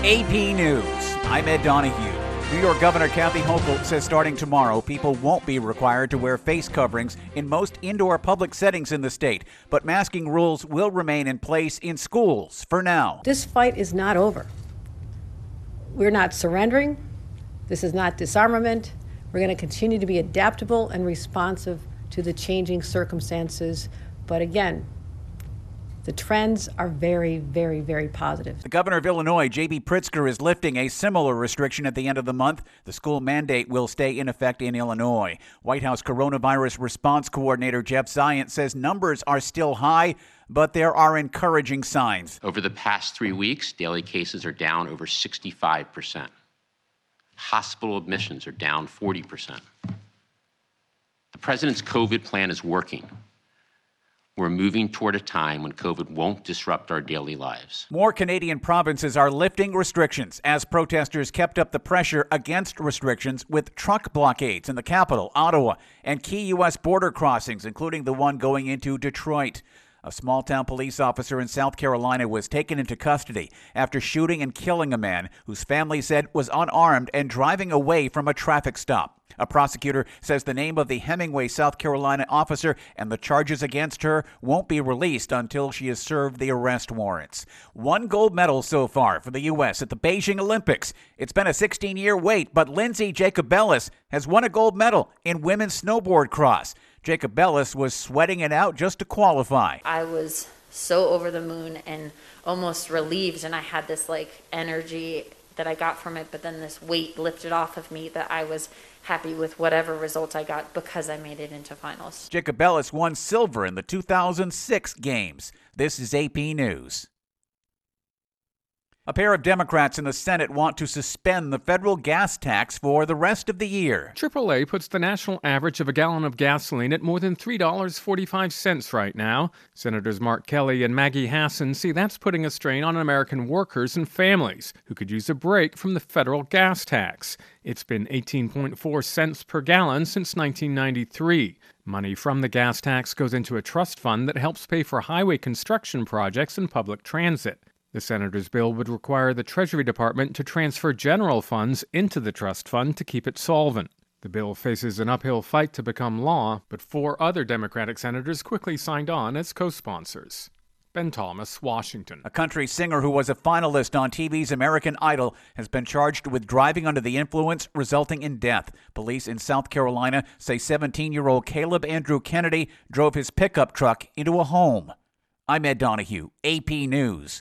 AP News. I'm Ed Donahue. New York Governor Kathy Hochul says starting tomorrow, people won't be required to wear face coverings in most indoor public settings in the state, but masking rules will remain in place in schools for now. This fight is not over. We're not surrendering. This is not disarmament. We're going to continue to be adaptable and responsive to the changing circumstances. But again, the trends are very, very, very positive. The governor of Illinois, J.B. Pritzker, is lifting a similar restriction at the end of the month. The school mandate will stay in effect in Illinois. White House coronavirus response coordinator Jeff Zients says numbers are still high, but there are encouraging signs. Over the past 3 weeks, daily cases are down over 65%. Hospital admissions are down 40%. The president's COVID plan is working. We're moving toward a time when COVID won't disrupt our daily lives. More Canadian provinces are lifting restrictions as protesters kept up the pressure against restrictions with truck blockades in the capital, Ottawa, and key U.S. border crossings, including the one going into Detroit. A small-town police officer in South Carolina was taken into custody after shooting and killing a man whose family said was unarmed and driving away from a traffic stop. A prosecutor says the name of the Hemingway, South Carolina officer and the charges against her won't be released until she has served the arrest warrants. 1 gold medal so far for the U.S. at the Beijing Olympics. It's been a 16-year wait, but Lindsay Jacobellis has won a gold medal in women's snowboard cross. Jacobellis was sweating it out just to qualify. I was so over the moon and almost relieved, and I had this energy that I got from it, but then this weight lifted off of me that I was happy with whatever result I got because I made it into finals. Jacobellis won silver in the 2006 games. This is AP News. A pair of Democrats in the Senate want to suspend the federal gas tax for the rest of the year. AAA puts the national average of a gallon of gasoline at more than $3.45 right now. Senators Mark Kelly and Maggie Hassan see that's putting a strain on American workers and families who could use a break from the federal gas tax. It's been 18.4 cents per gallon since 1993. Money from the gas tax goes into a trust fund that helps pay for highway construction projects and public transit. The senator's bill would require the Treasury Department to transfer general funds into the trust fund to keep it solvent. The bill faces an uphill fight to become law, but 4 other Democratic senators quickly signed on as co-sponsors. Ben Thomas, Washington. A country singer who was a finalist on TV's American Idol has been charged with driving under the influence, resulting in death. Police in South Carolina say 17-year-old Caleb Andrew Kennedy drove his pickup truck into a home. I'm Ed Donahue, AP News.